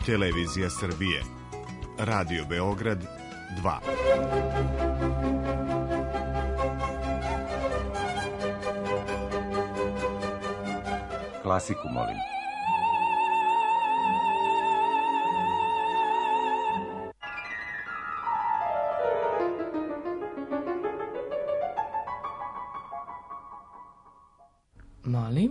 Televizija Srbije, Radio Beograd 2. Klasiku, molim. Molim?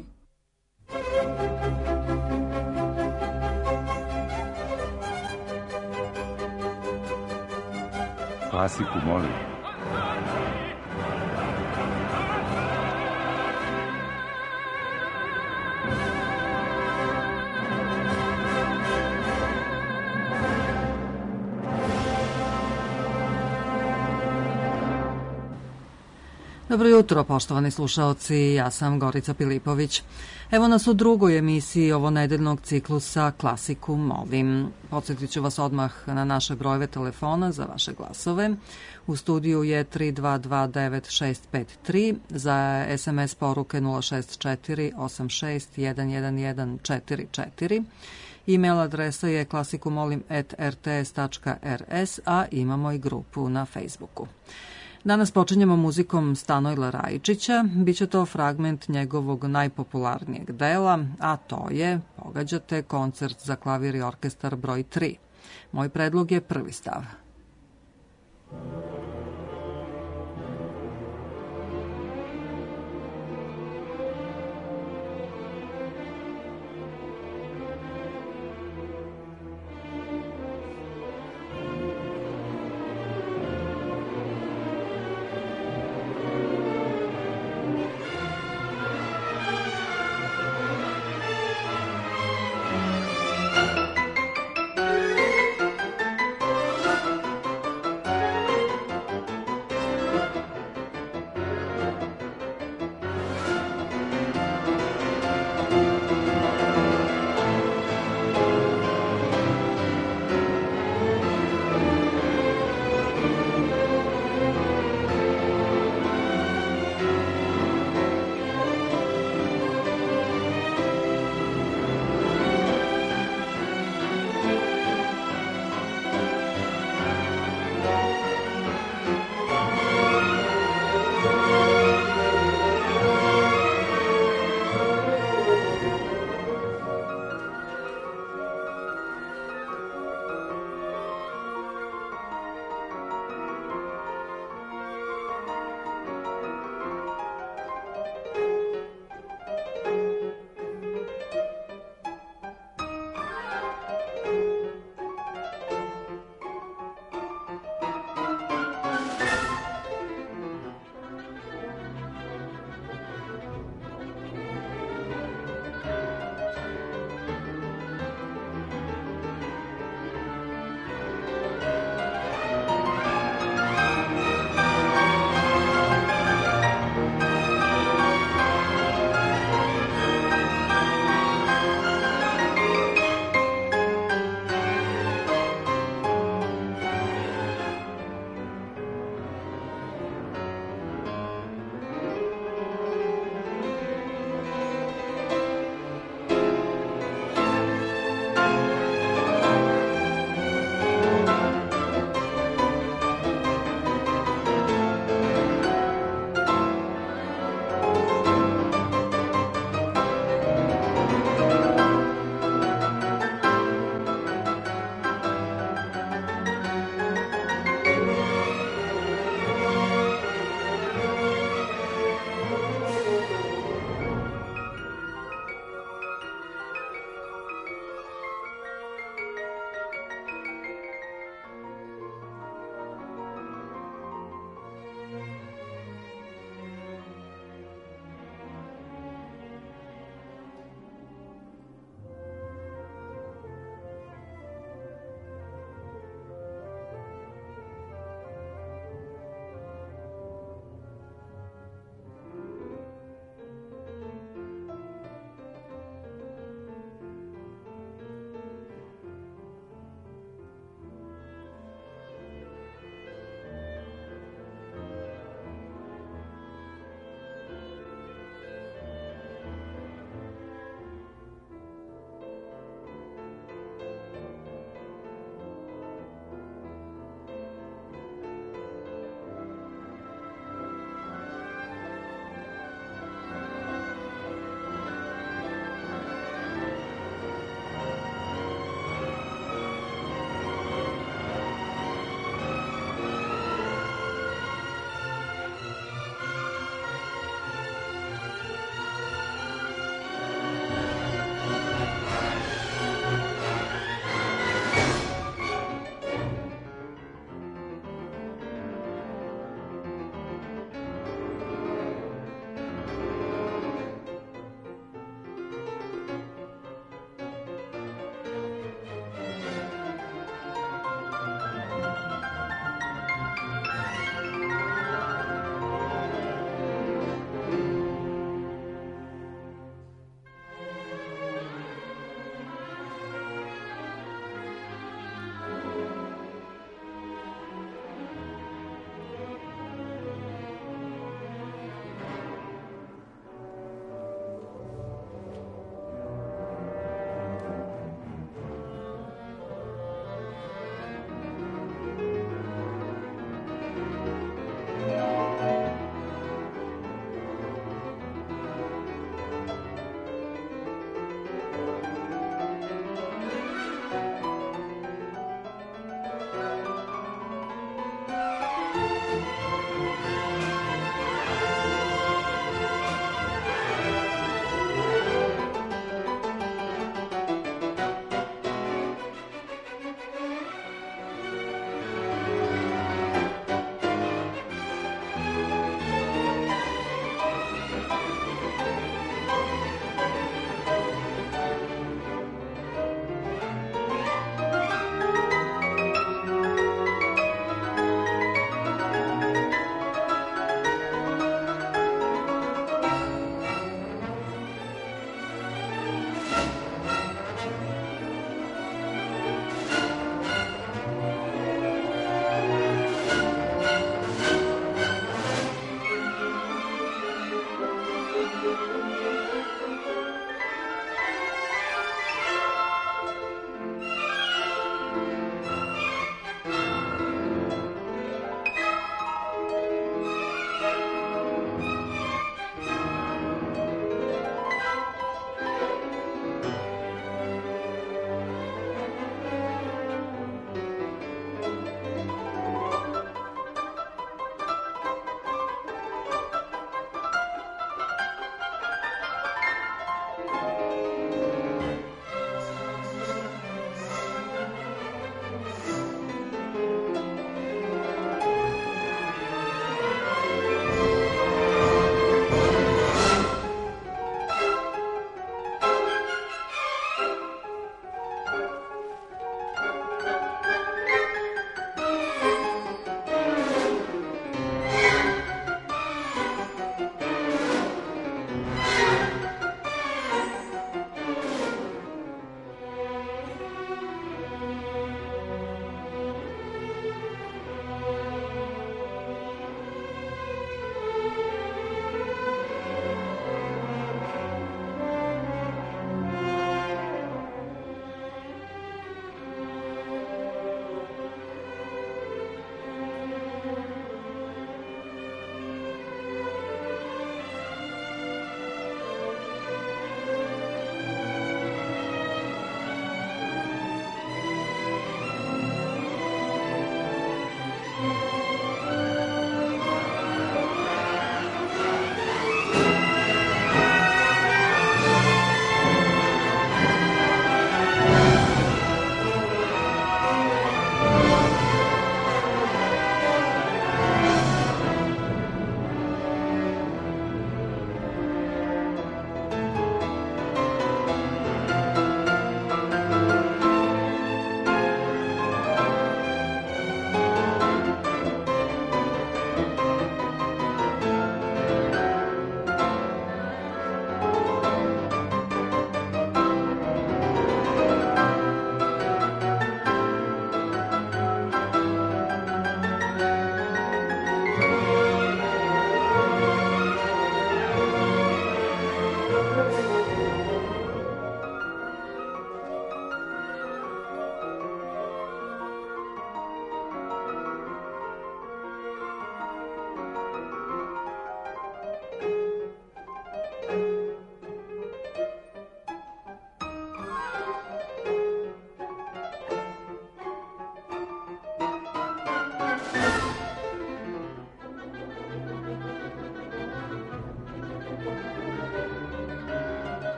Klasiku, molim. Dobro jutro, poštovani slušaoci, ja sam Gorica Pilipović. Evo nas u drugoj emisiji ovonedeljnog ciklusa Klasiku molim. Podsjetit ću vas odmah na naše brojeve telefona za vaše glasove. U studiju je 3229653, za SMS poruke 06486111144. E-mail adresa je klasikumolim@rts.rs, a imamo i grupu na Facebooku. Danas počinjemo muzikom Stanojla Rajičića, biće to fragment njegovog najpopularnijeg dela, a to je, pogađate, koncert za klavir i orkestar broj 3. Moj predlog je prvi stav.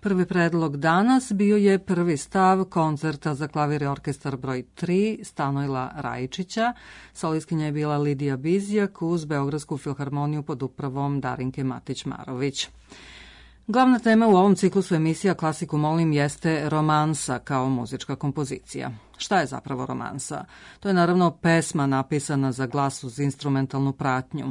Prvi predlog danas bio je prvi stav koncerta za klavir i orkestar broj 3 Stanojla Rajičića. Solistkinja je bila Lidija Bizjak uz Beogradsku filharmoniju pod upravom Darinke Matić-Marović. Glavna tema u ovom ciklusu emisija Klasiku molim jeste romansa kao muzička kompozicija. Šta je zapravo romansa? To je naravno pesma napisana za glas uz instrumentalnu pratnju.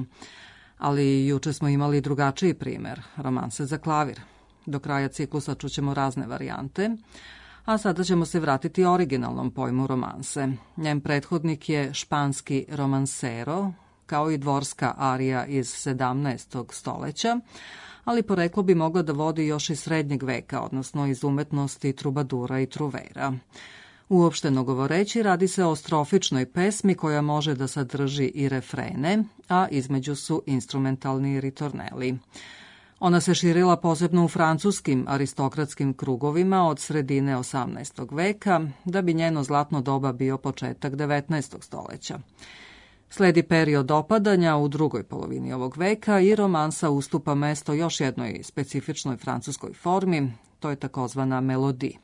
Ali juče smo imali drugačiji primer, romanse za klavir. Do kraja ciklusa čućemo razne varijante, a sada ćemo se vratiti originalnom pojmu romanse. Njen prethodnik je španski romansero, kao i dvorska arija iz 17. stoleća, ali poreklo bi mogla da vodi još iz srednjeg veka, odnosno iz umetnosti trubadura i truvera. Uopšteno govoreći, radi se o strofičnoj pesmi koja može da sadrži i refrene, a između su instrumentalni ritorneli. Ona se širila posebno u francuskim aristokratskim krugovima od sredine 18. veka, da bi njeno zlatno doba bio početak 19. stoleća. Sledi period opadanja u drugoj polovini ovog veka i romansa ustupa mesto još jednoj specifičnoj francuskoj formi, to je takozvana melodija.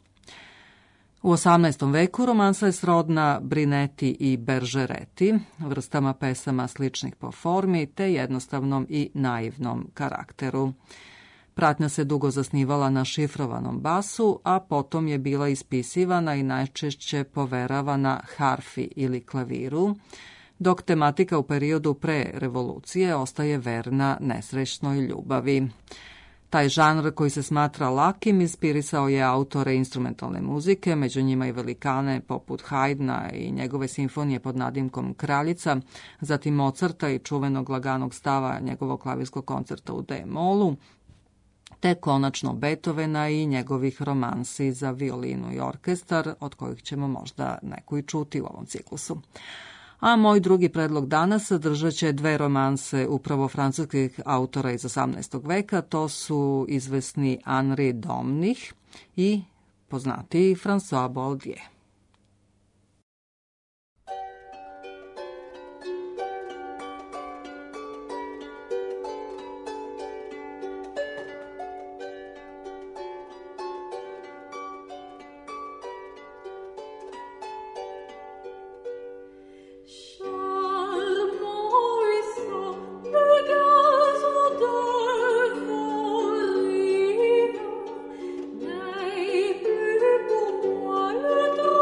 U 18. veku romansa je srodna brineti i beržereti, vrstama pesama sličnih po formi te jednostavnom i naivnom karakteru. Pratnja se dugo zasnivala na šifrovanom basu, a potom je bila ispisivana i najčešće poveravana harfi ili klaviru, dok tematika u periodu pre revolucije ostaje verna nesrećnoj ljubavi. Taj žanr koji se smatra lakim inspirisao je autore instrumentalne muzike, među njima i velikane poput Haydna i njegove simfonije pod nadimkom Kraljica, zatim Mozarta i čuvenog laganog stava njegovog klavirskog koncerta u D-molu, te konačno Beethovena i njegovih romansi za violinu i orkestar, od kojih ćemo možda neku i čuti u ovom ciklusu. A moj drugi predlog danas sadržat će dve romanse upravo francuskih autora iz 18. veka, to su izvesni Henri Domnich i poznati François Boldier. Le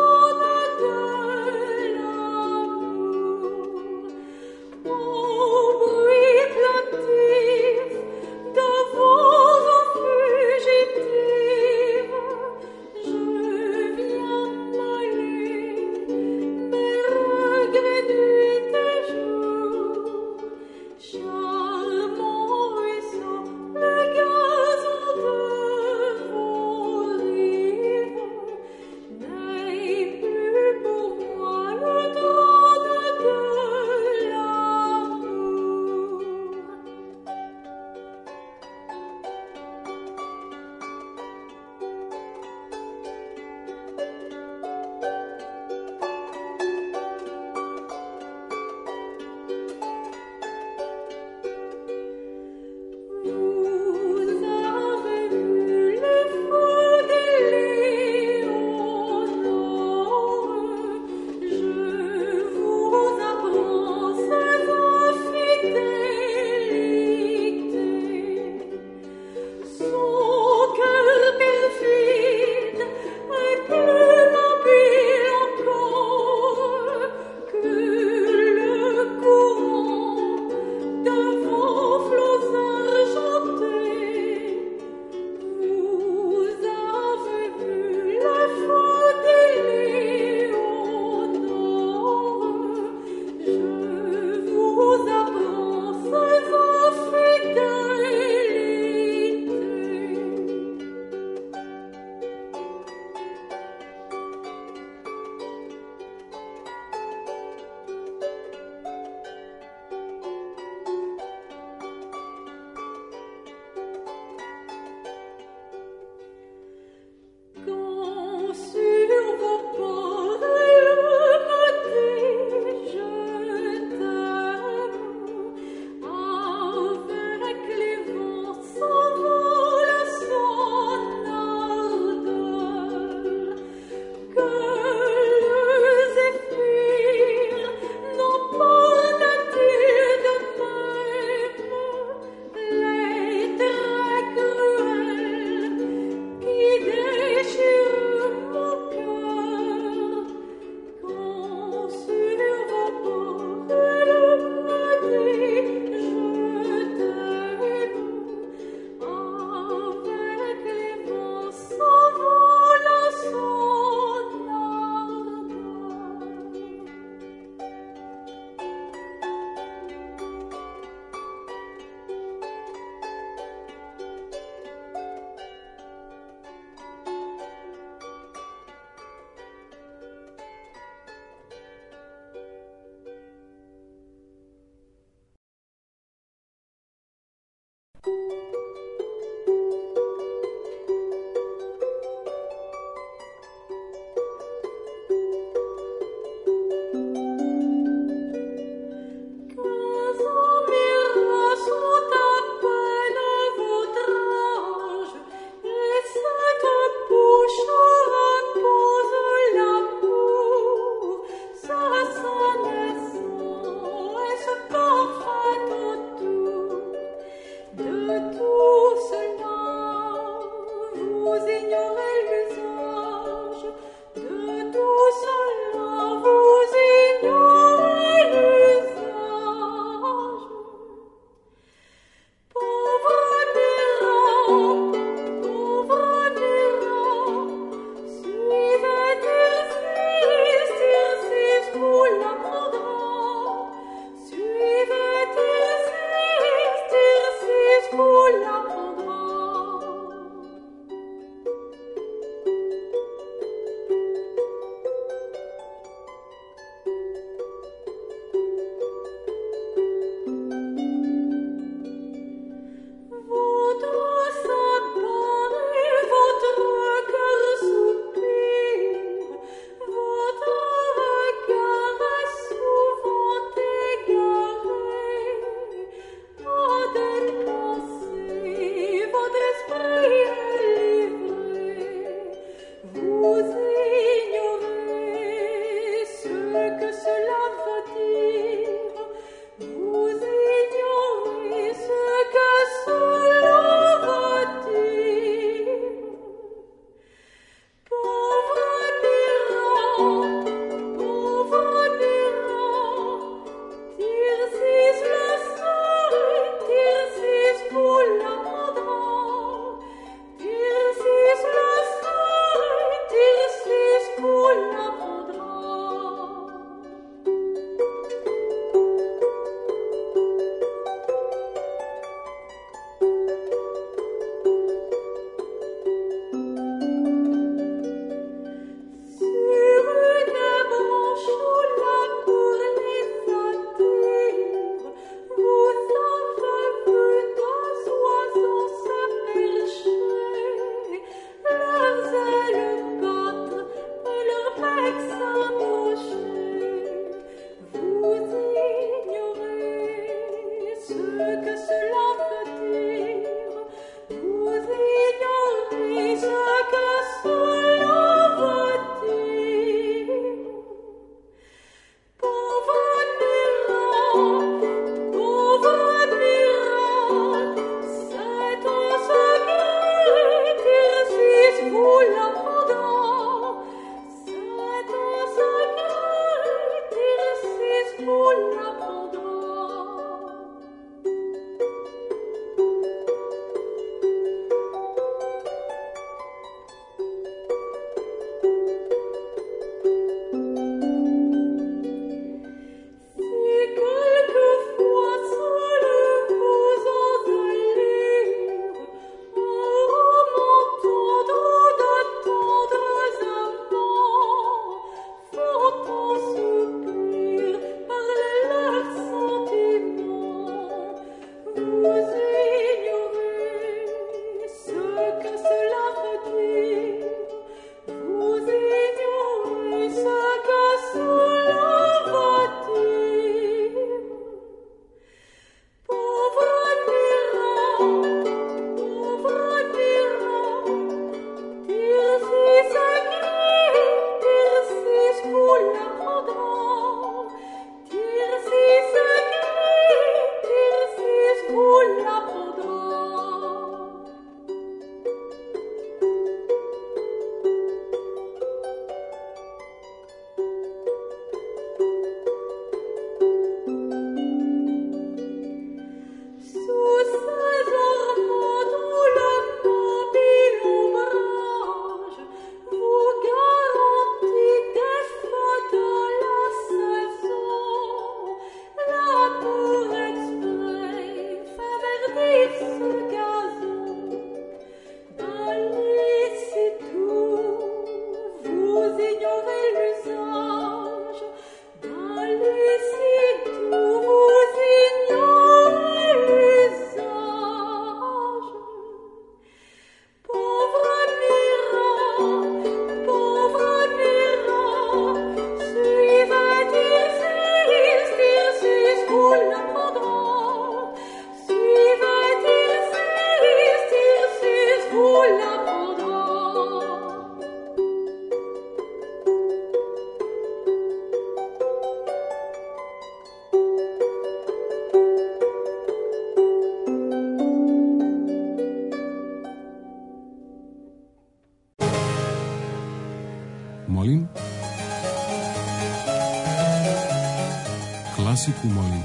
klasiku, molim.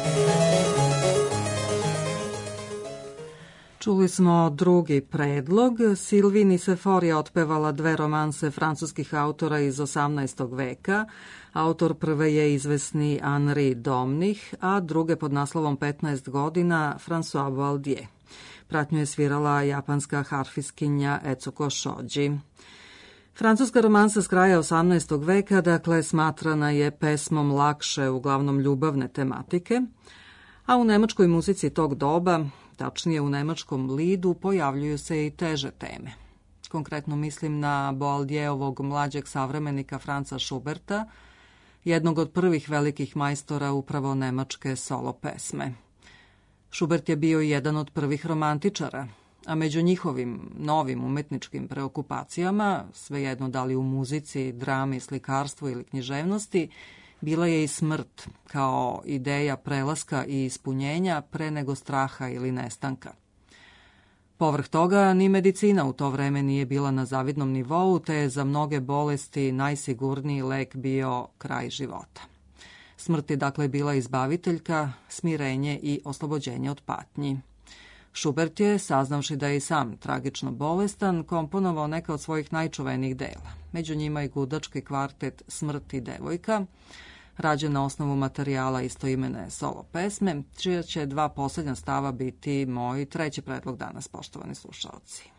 Čuli smo drugi predlog. Sylvie Nicéphore je otpevala dve romanse francuskih autora iz 18. veka. Autor prve je izvesni Henri Domnich, a druge pod naslovom 15 godina François Valdier. Pratnju je svirala japanska harfiskinja Etsuko Shoji. Francuska romansa s kraja 18. veka, dakle, smatrana je pesmom lakše, uglavnom ljubavne tematike, a u nemačkoj muzici tog doba, tačnije u nemačkom lidu, pojavljuju se i teže teme. Konkretno mislim na Boaldierovog mlađeg savremenika Franza Schuberta, jednog od prvih velikih majstora upravo nemačke solo pesme. Schubert je bio jedan od prvih romantičara, a među njihovim novim umetničkim preokupacijama, svejedno da li u muzici, drami, slikarstvu ili književnosti, bila je i smrt kao ideja prelaska i ispunjenja pre nego straha ili nestanka. Povrh toga, ni medicina u to vreme nije bila na zavidnom nivou, te je za mnoge bolesti najsigurniji lek bio kraj života. Smrt je dakle bila izbaviteljka, smirenje i oslobođenje od patnji. Schubert je, saznavši da je i sam tragično bolestan, komponovao neka od svojih najčuvenijih dela. Među njima i gudački kvartet Smrt i devojka, rađen na osnovu materijala istoimene solo pesme, čija će dva posljednja stava biti moj treći predlog danas, poštovani slušalci.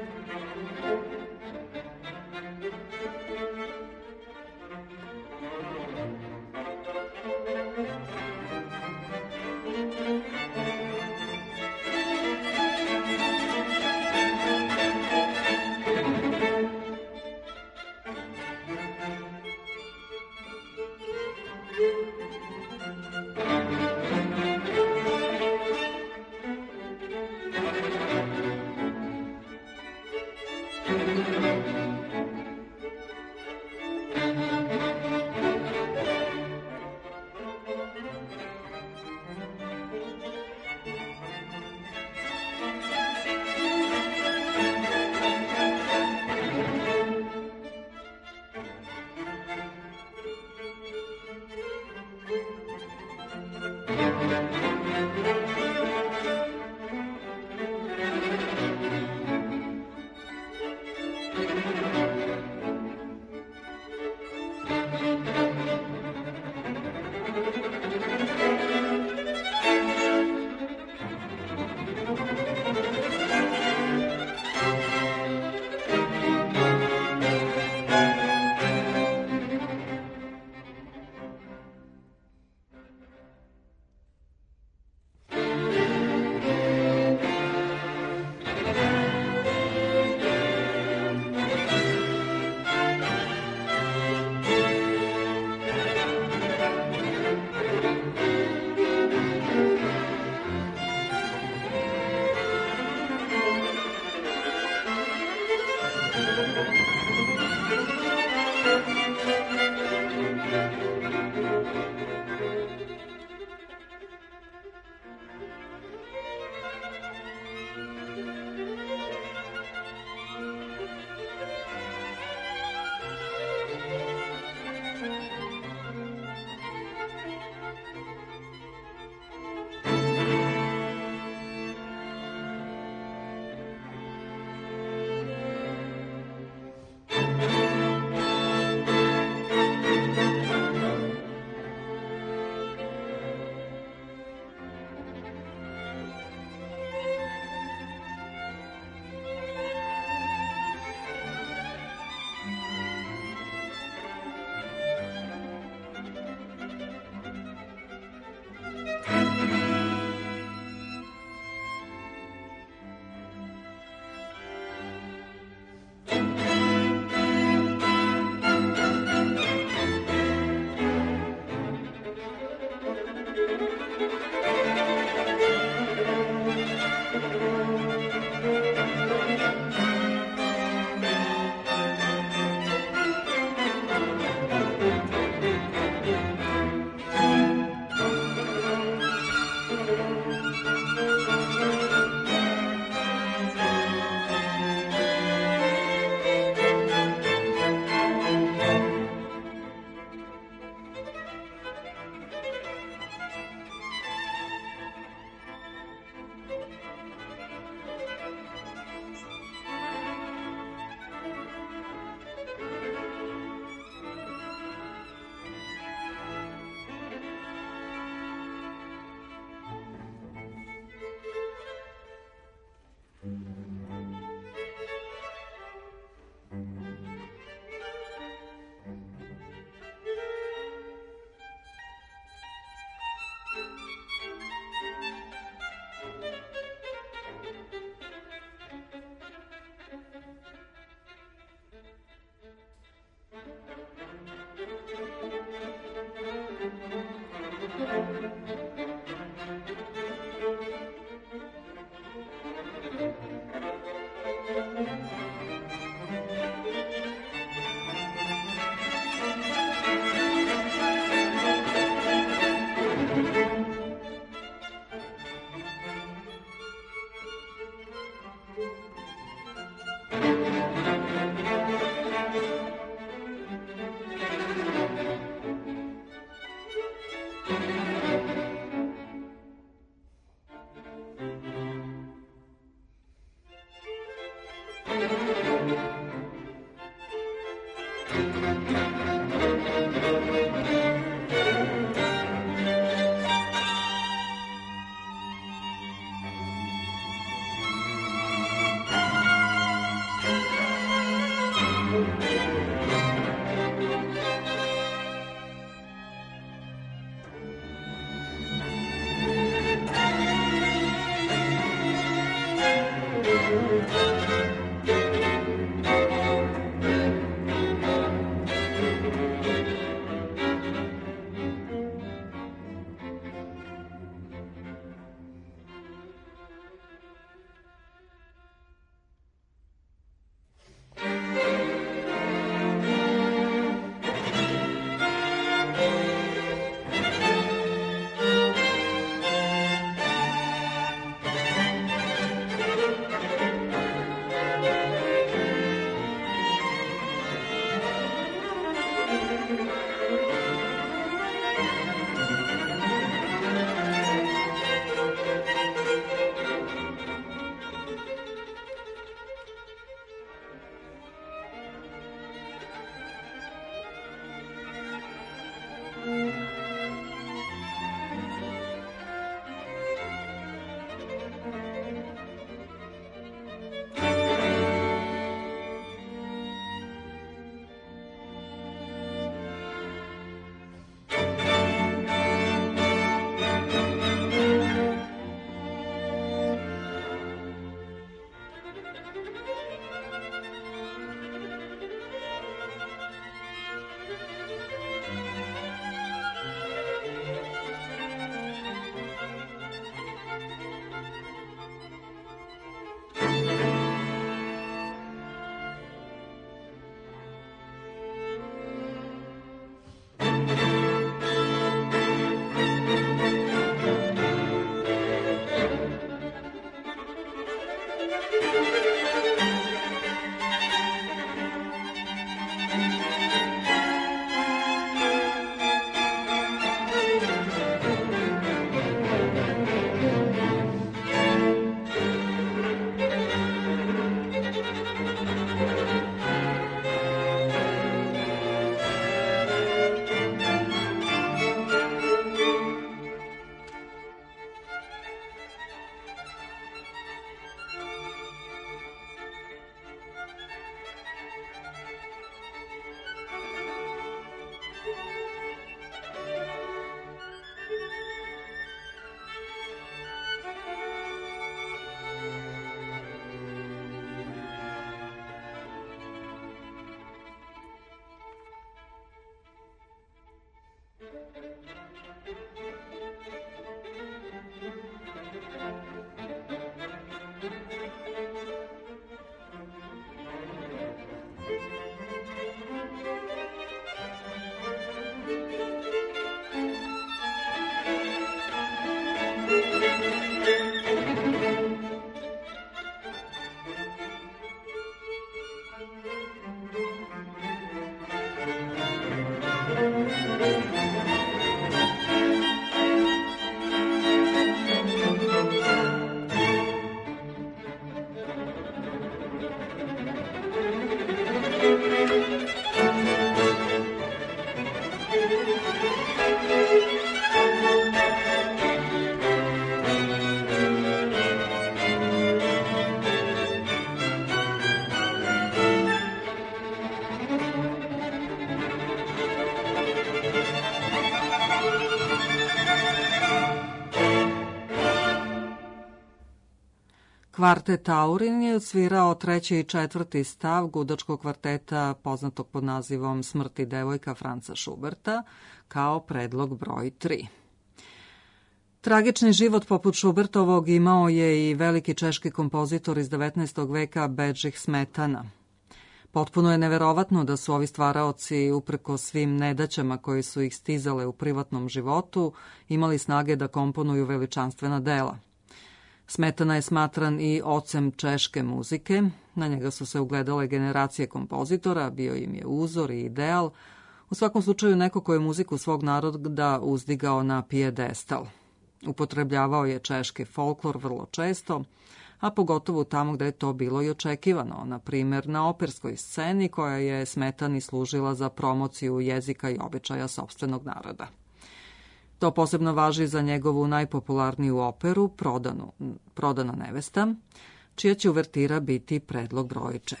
Kvartet Taurin je odsvirao treći i četvrti stav gudačkog kvarteta poznatog pod nazivom Smrt i devojka Franca Schuberta kao predlog broj 3. Tragični život poput Schubertovog imao je i veliki češki kompozitor iz 19. veka Bedřich Smetana. Potpuno je neverovatno da su ovi stvaraoci, upreko svim nedaćama koje su ih stizale u privatnom životu, imali snage da komponuju veličanstvena dela. Smetana je smatran i ocem češke muzike, na njega su se ugledale generacije kompozitora, bio im je uzor i ideal, u svakom slučaju neko ko je muziku svog naroda uzdigao na pijedestal. Upotrebljavao je češki folklor vrlo često, a pogotovo tamo gde je to bilo i očekivano, na primjer na operskoj sceni koja je Smetani služila za promociju jezika i običaja sopstvenog naroda. To posebno važi za njegovu najpopularniju operu, Prodana nevesta, čija će uvertira biti predlog broj 4.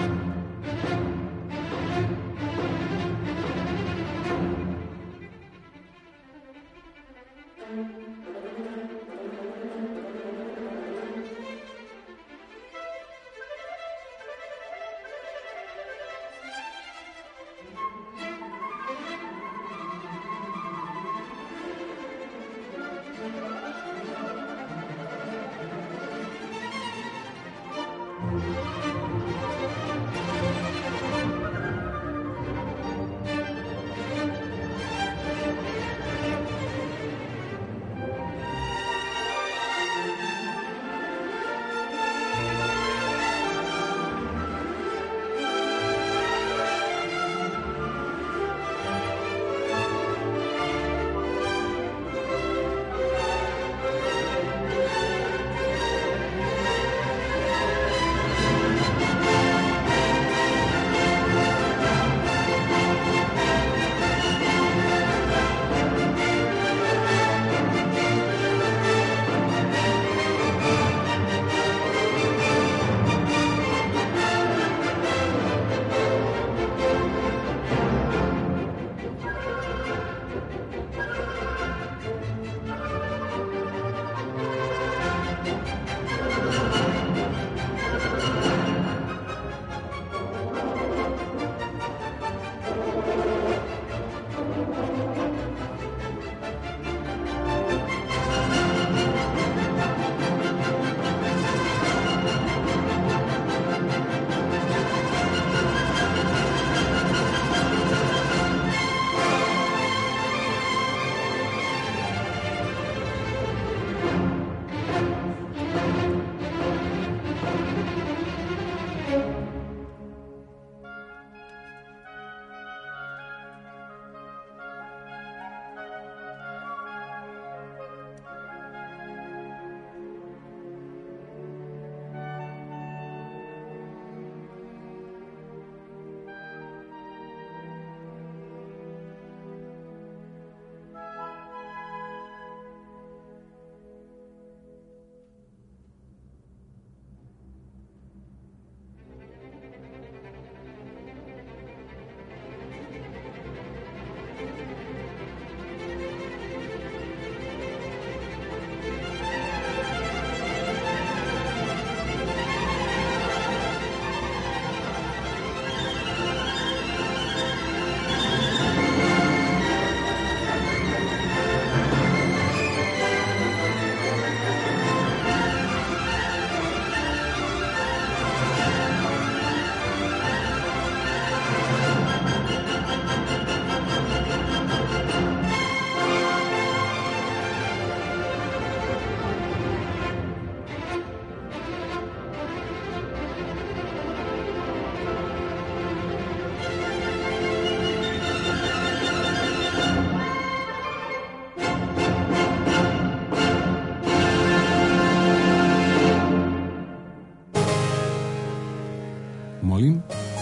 Molim?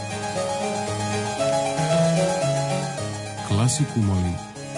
Klasiku molim.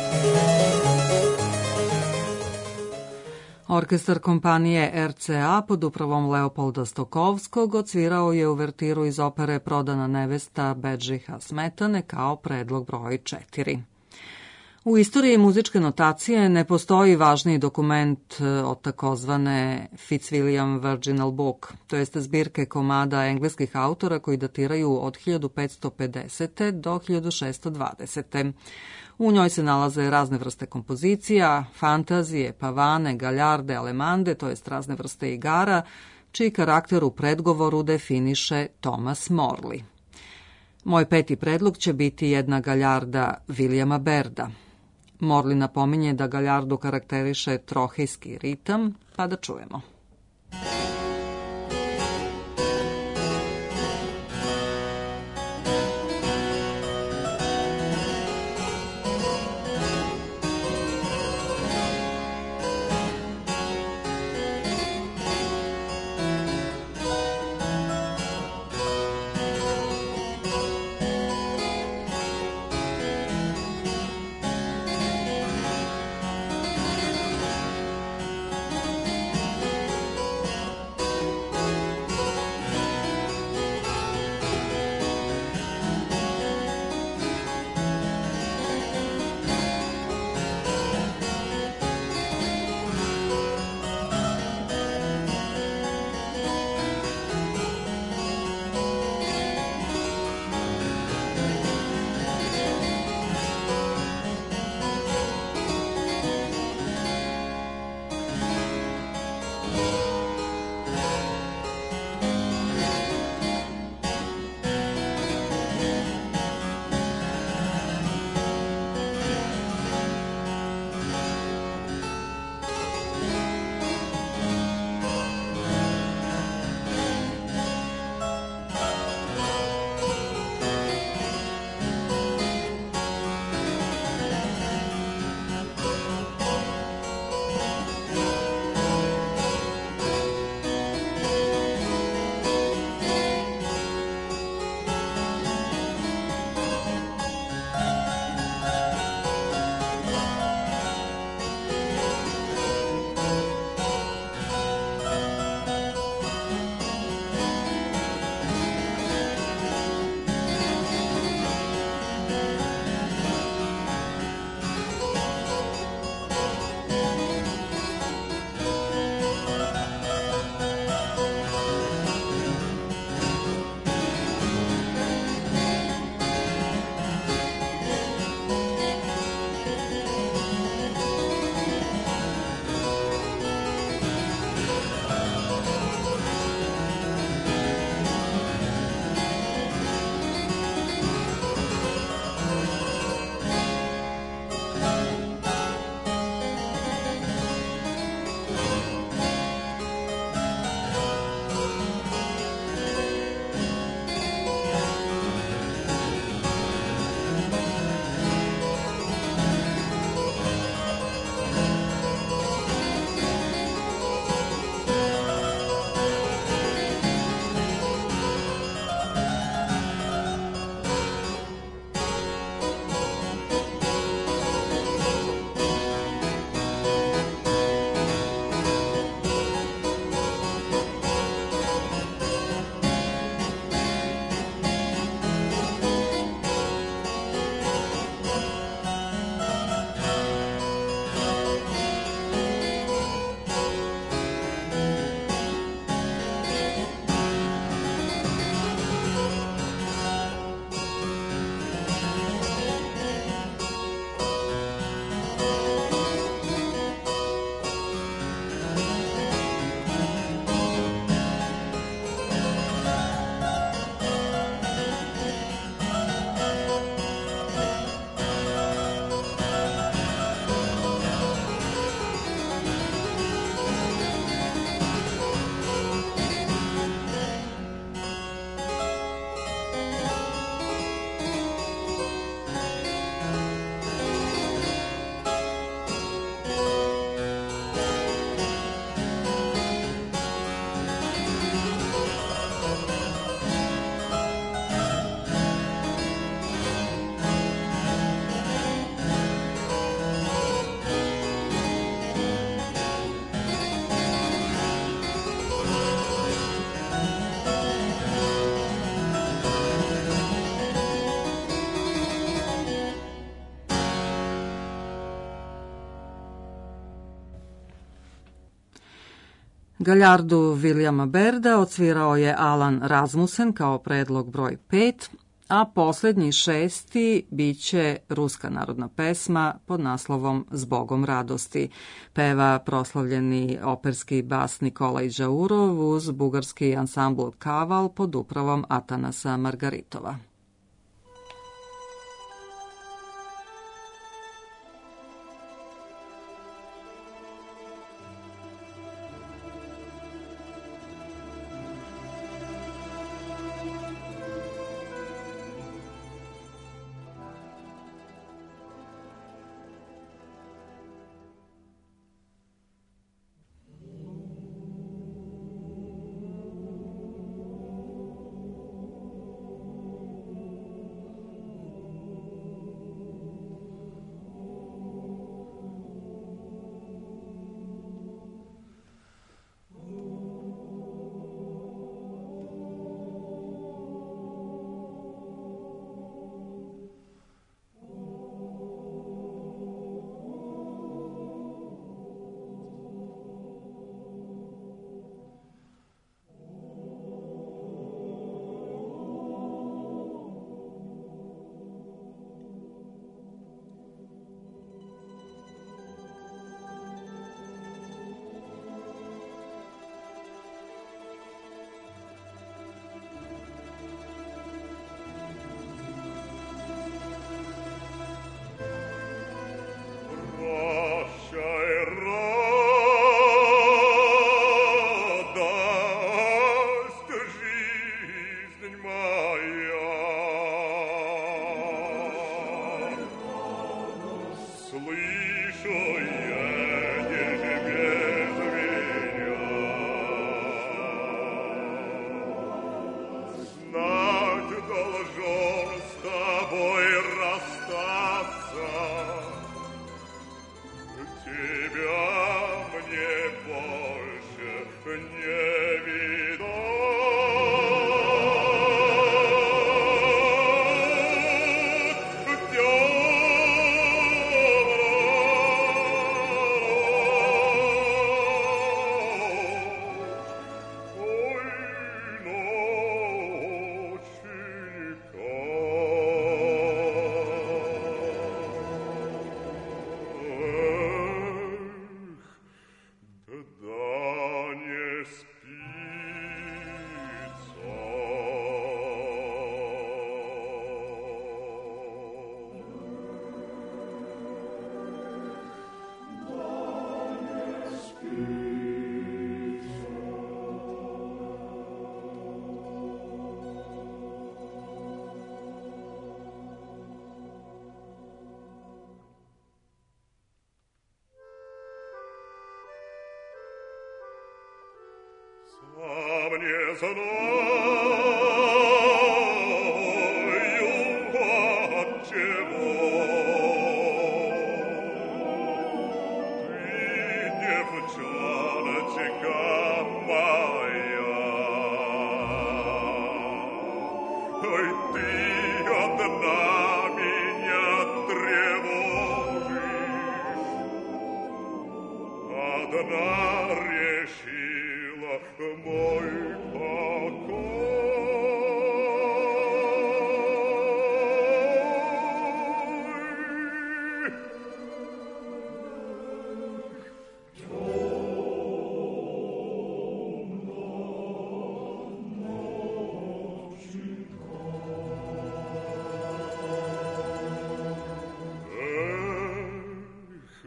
Orkestar kompanije RCA pod upravom Leopolda Stokovskog odsvirao je uvertiru iz opere Prodana nevesta Bedžiha Smetane kao predlog broj 4. U istoriji muzičke notacije ne postoji važniji dokument od takozvane Fitzwilliam Virginal Book, to jeste zbirke komada engleskih autora koji datiraju od 1550. do 1620. U njoj se nalaze razne vrste kompozicija, fantazije, pavane, galjarde, alemande, to jest razne vrste igara, čiji karakter u predgovoru definiše Thomas Morley. Moj peti predlog će biti jedna galjarda Williama Bairda. Morley napominje da galjardu karakteriše trohejski ritam, pa da čujemo. Galjardu Vilijama Berda odsvirao je Alan Rasmussen kao predlog broj 5, a poslednji 6. biće ruska narodna pesma pod naslovom Zbogom radosti. Peva proslavljeni operski bas Nikolaj Đaurov uz bugarski ansambl Kaval pod upravom Atanasa Margaritova.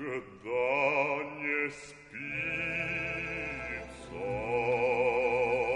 Dan je spica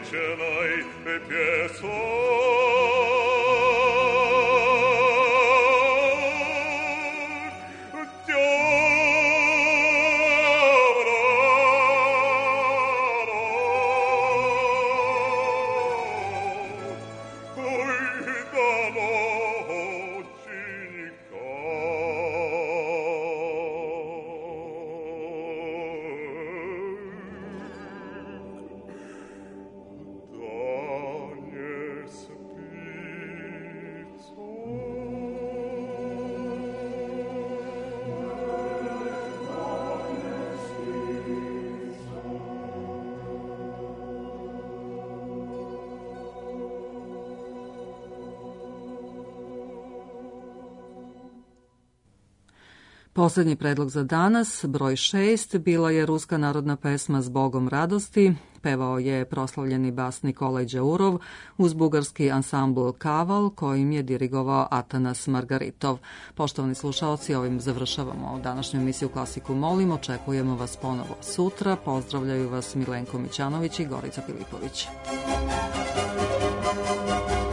Poslednji predlog za danas, broj 6, bila je ruska narodna pesma Zbogom radosti. Pevao je proslavljeni bas Nikolaj Đaurov uz bugarski ansambl Kaval, kojim je dirigovao Atanas Margaritov. Poštovani slušaoci, ovim završavamo današnju emisiju Klasiku molim. Očekujemo vas ponovo sutra. Pozdravljaju vas Milenko Mićanović i Gorica Filipović.